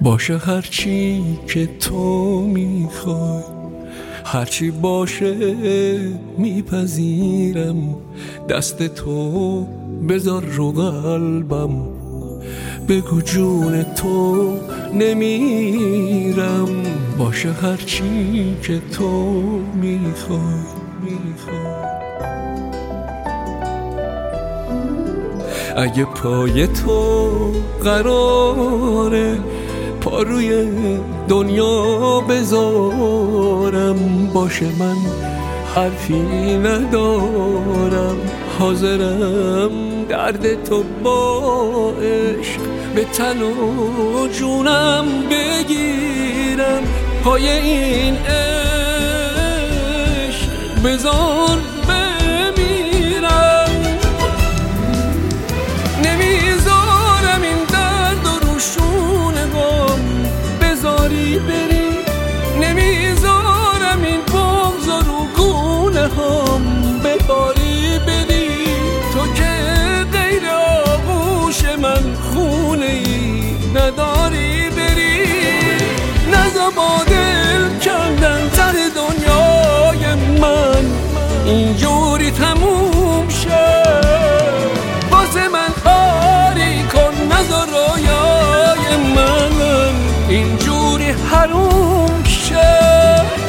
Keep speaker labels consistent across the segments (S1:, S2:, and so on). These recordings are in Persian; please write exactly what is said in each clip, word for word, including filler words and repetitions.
S1: باشه هرچی که تو میخوای، هرچی باشه میپذیرم. دست تو بذار رو قلبم، بگو جون تو نمیرم. باشه هرچی که تو میخوای میخوای. اگه پای تو قراره پا روی دنیا بذارم، باشه من حرفی ندارم، حاضرم درد تو با عشق به تن و جونم بگیرم. پای این عشق بذار بمیرم. نمیذارم این درد و روشونه غم بذاری بری، نمیذارم این بغض و رو گونه هم بباری بری. تو که غیر آغوش من خونه ای نداری بری. نزا با دل کندن سر دنیای من اینجوری تموم شد. واسه من کاری کن، نزا رویای من اینجوری حروم شد.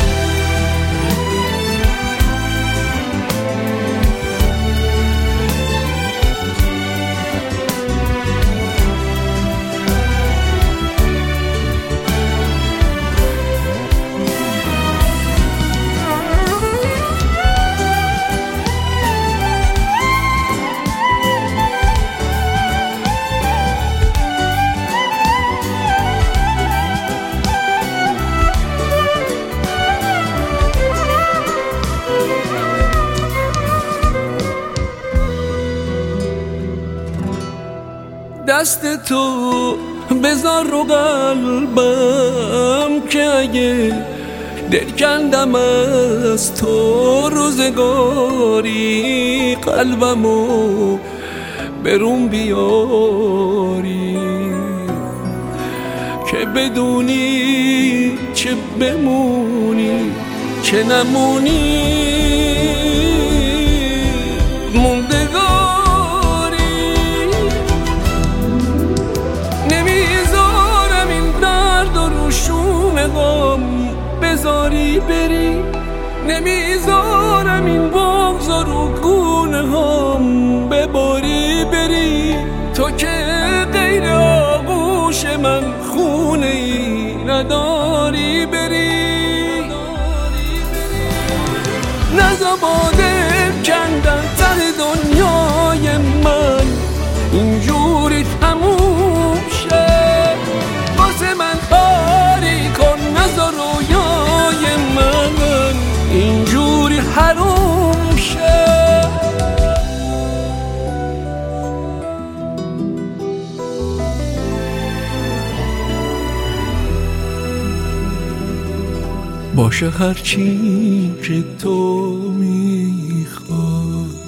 S1: دست تو بذار رو قلبم که اگه دل کندم از تو روزگاری، قلبمو برون بیاری که بدونی چه بمونی چه نمونی. بذاری بری، نمیذارم این بغض رو گونه هم بباری بری. تو که غیر آغوش من خونه ای نداری بری. نزا با دل کندن سر دنیای من اینجوری تموم شد. واسه من کاری کن، نزا رویای من اینجوری حروم شد. باشه هرچی که تو میخوای.